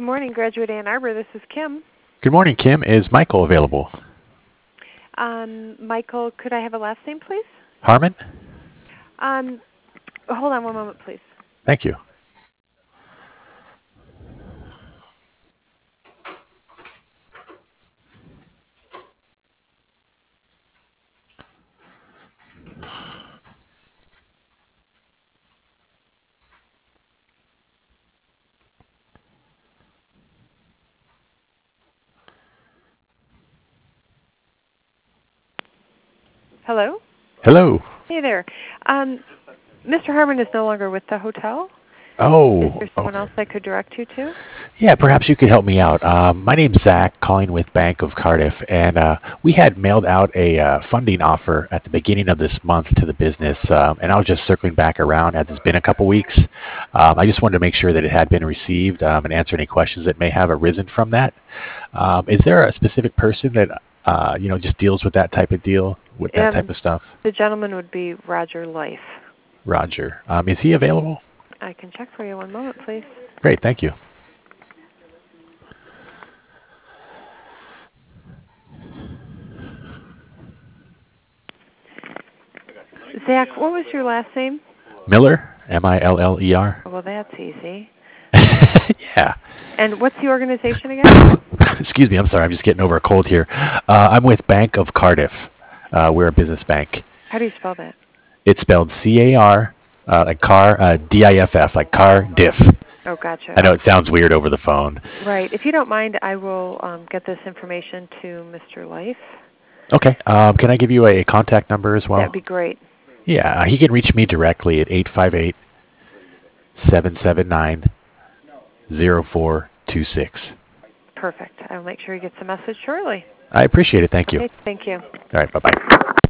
morning, Graduate Ann Arbor. This is Kim. Good morning, Kim. Is Michael available? Michael, could I have a last name, please? Harmon? Hold on one moment, please. Thank you. Hello? Hello. Hey there. Mr. Harmon is no longer with the hotel. Oh, Is there someone else I could direct you to? yeah, perhaps you could help me out. My name's Zach, calling with Bank of Cardiff, and we had mailed out a funding offer at the beginning of this month to the business, and I was just circling back around as it's been a couple weeks. I just wanted to make sure that it had been received and answer any questions that may have arisen from that. Is there a specific person that just deals with that type of deal, with that type of stuff? The gentleman would be Roger Life. Roger. Is he available? I can check for you. One moment, please. Great, thank you. Zach, what was your last name? Miller, Miller. Well, that's easy. Yeah. And what's the organization again? Excuse me, I'm sorry, I'm just getting over a cold here. I'm with Bank of Cardiff. We're a business bank. How do you spell that? It's spelled C-A-R, like car, D-I-F-F, like Cardiff. Oh, gotcha. I know it sounds weird over the phone. Right. If you don't mind, I will get this information to Mr. Life. Okay. Can I give you a contact number as well? That'd be great. Yeah, he can reach me directly at 858-779-0426. Perfect. I'll make sure he gets the message shortly. I appreciate it. Thank you. Okay, thank you. All right, bye-bye.